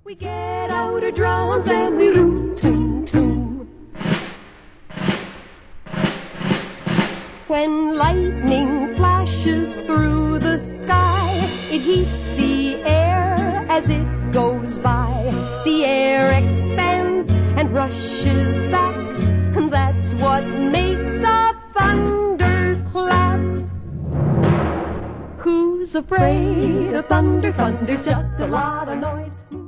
We get out our drums and we root toom toom. When lightning flashes through the sky, it heats the air as it goes by. The air expands and rushes back, and that's what makes a thunderclap. Who's afraid of thunder? Thunder's just a lot of noise.